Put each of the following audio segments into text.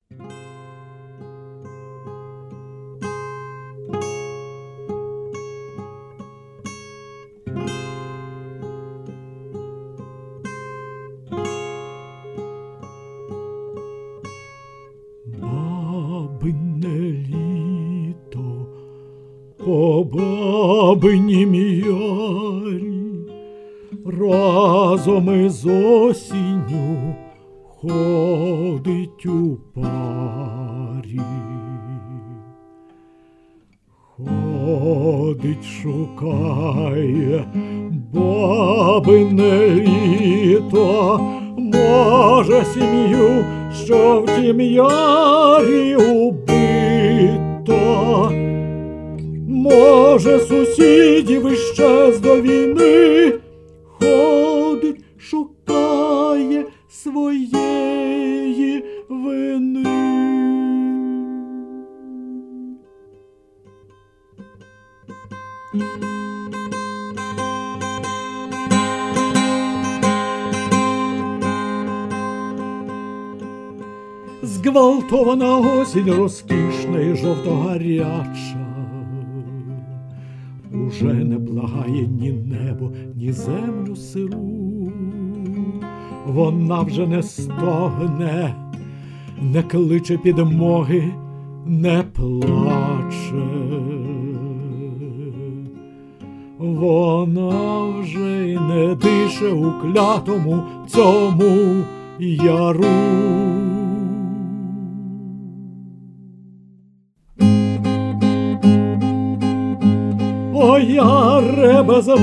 Бабине літо по бабинім ярі разом із осінню ходить у парі. Ходить, шукає бабине літо, може сім'ю, що в тім ярі убито, може сусідів іще з до війни, ходить, шукає своєї вини. Зґвалтована осінь розкішна і жовто-гаряча, уже не благає ні небо, ні землю сиру. Вона вже не стогне, не кличе підмоги, не плаче. Вона вже й не дише у клятому цьому яру. О, яре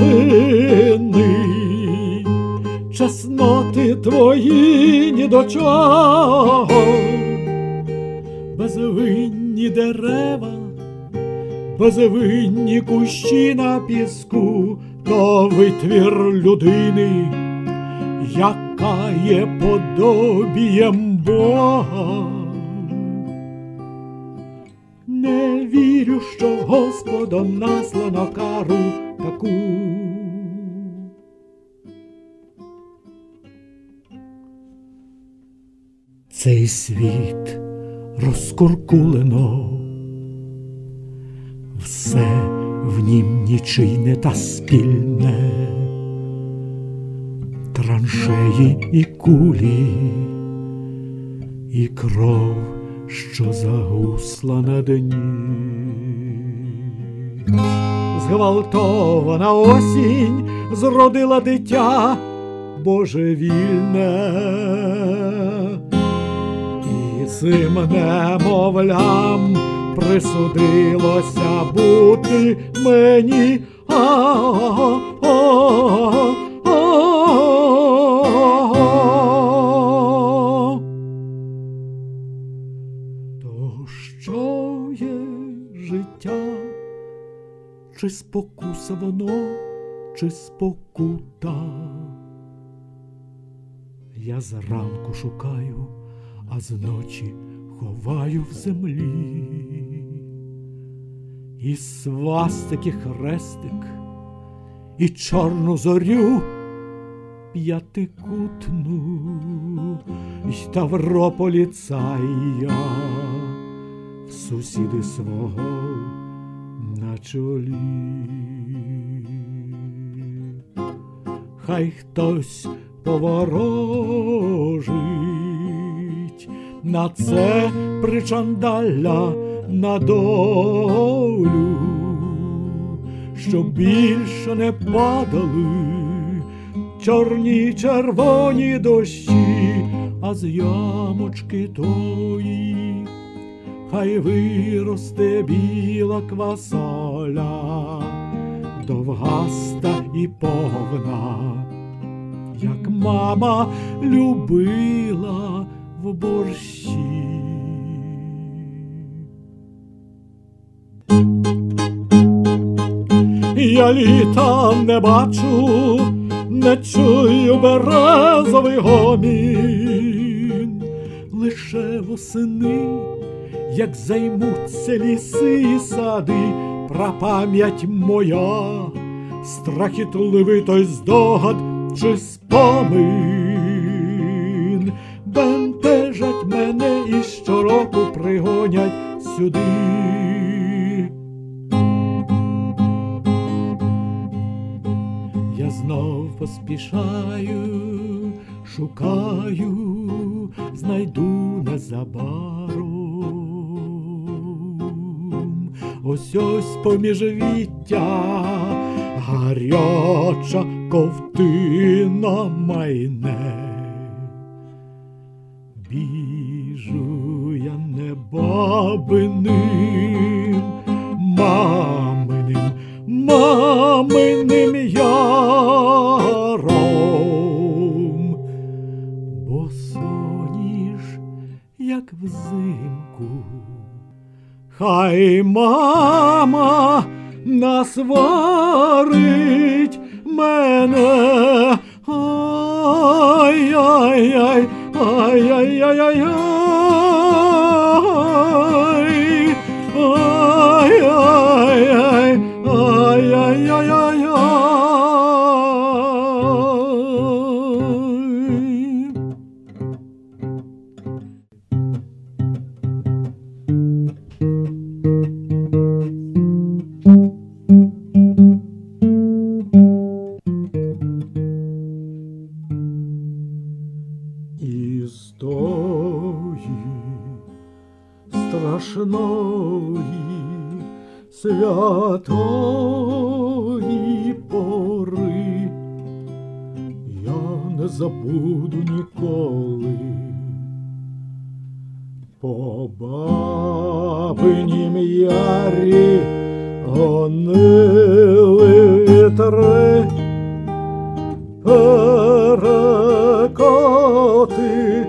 безвинний, чесноти твої ні до чого, безвинні дерева, безвинні кущі на піску, то витвір людини, яка є подобієм Бога. Не вірю, що Господом наслано кару таку. Цей світ розкуркулено, все в нім нічийне та спільне, траншеї і кулі, і кров, що загусла на дні. Зґвалтована осінь зродила дитя божевільне, і цим немовлям присудилося бути мені. То що є життя? Чи спокуса воно, чи спокута? Я зранку шукаю, а зночі ховаю в землі. І свастик, і хрестик, і чорну зорю п'ятикутну, і тавро поліцая в сусіди свого на чолі. Хай хтось поворожить на це причандалля, на долю, щоб більше не падали чорні й червоні дощі, а з ямочки тої хай виросте біла квасоля, довгаста і повна, як мама любила в борщі. Я літа не бачу, не чую березовий гомін, лише восени, як займуться ліси і сади, прапам'ять моя, страхітливий той здогад чи спомин бентежать мене і щороку сюди. Я знов поспішаю, шукаю, знайду незабаром. Ось поміж віття гаряча ковтина майне. Біжу я не бабиним, маминим яром, босоніж, як взимку. Хай мама насварить мене, ай-яй-яй, ай-яй-яй-яй, ай-яй-яй, ай-яй-яй-яй. Із тої страшної святої пори я не забуду ніколи. По бабинім ярі гонили вітри, перекоти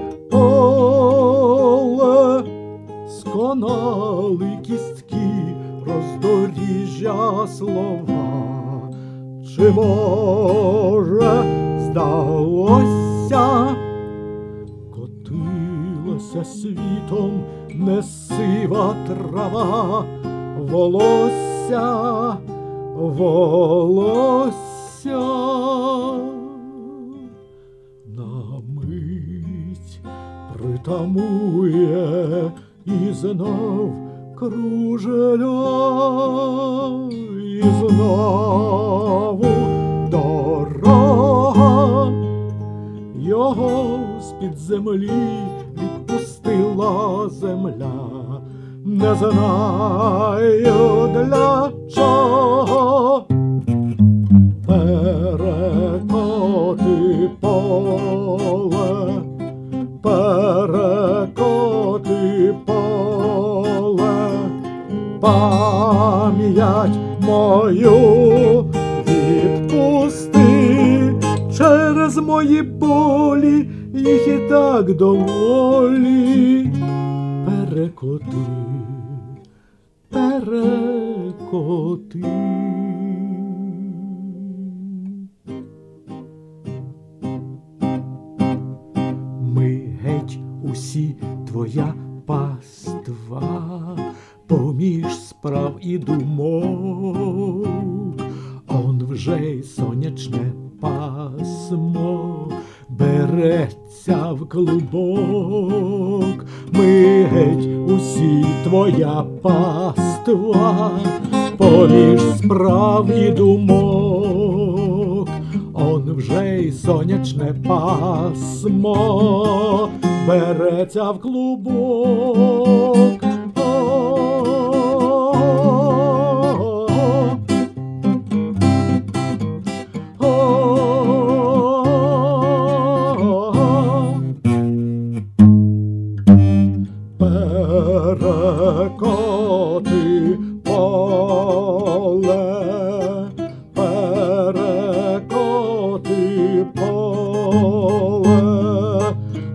поле, сконали кістки, роздоріжжя слова. Чи може здалося, котилася світом не сива трава, волосся на мить притамує і знов кружеля, і знову дорога його з-під землі відпустила земля. Не знаю для чого перекоти поле, перекоти поле, пам'ять мою відпусти, через мої болі їх і так доволі. Перекоти, перекоти. Ми геть усі твоя паства, поміж справ і думок. Он вже й сонячне пасмо береться в клубок. Ми геть усі твоя паства, поміж справ і думок. Он вже й сонячне пасмо береться в клубок. Перекоти поле, перекоти поле,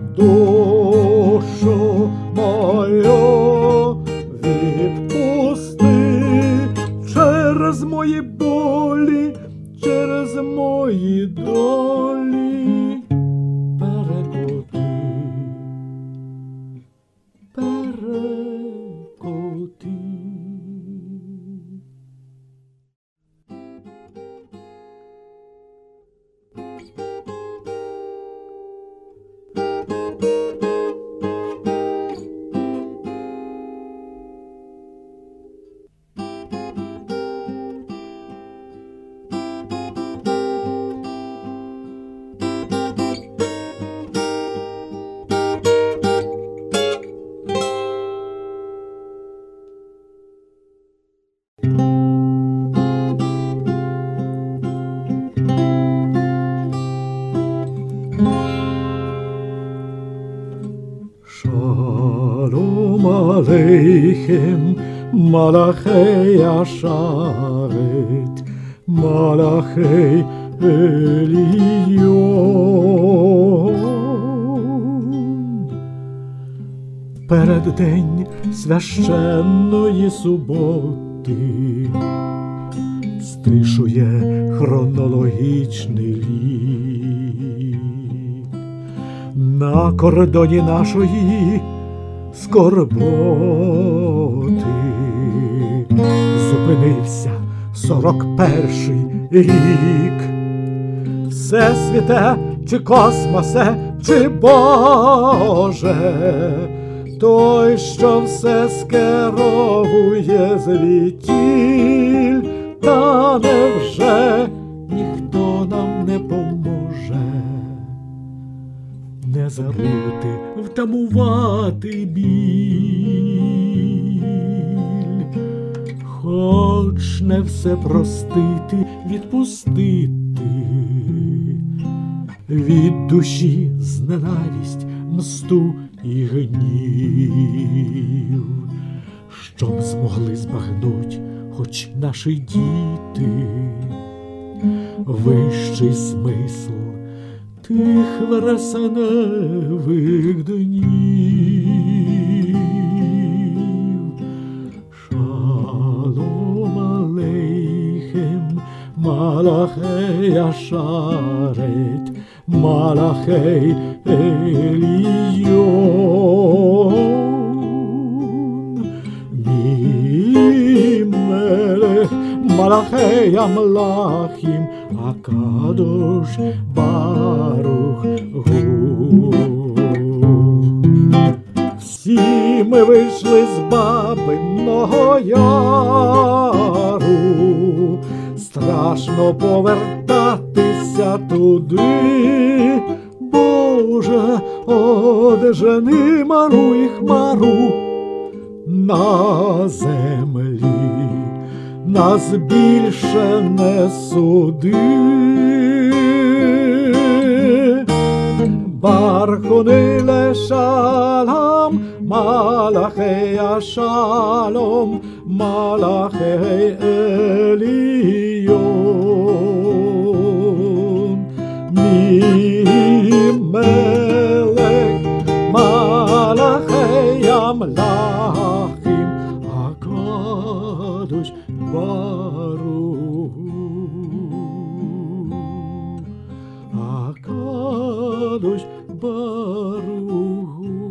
душу мою відпусти, через мої болі, через мої долі. Перекоти, перекоти. Shalom Aleichem, Malachei Asharet, Malachei Елійон. Переддень священної суботи стишує хронологічний лік. На кордоні нашої скорботи зупинився 41-й рік. Всесвіте, чи космосе, чи Боже, той, що все скеровує звідтіль, та невже ніхто нам не поможе не забути втамувати біль, хоч не все простити, відпустити, від душі зненависть, мсту і гнів, щоб змогли збагнуть хоч наші діти вищий смисл тих вересневих днів. Шалом Алейхем, Малахей Ашарет, Малахей Елійон. Мі мелех Малахей Амлахим, Акадош Барух Гу. Всі ми вийшли з Бабиного Яру, страшно повертатися туди. Боже, одежени мару і хмару на землі, нас більше не суди. Бархуни лешалам, Малахей Ашалом, Малахей Елійон. Мі мелех Малахей Амлахим, Акадош Барух, Акадош Барух.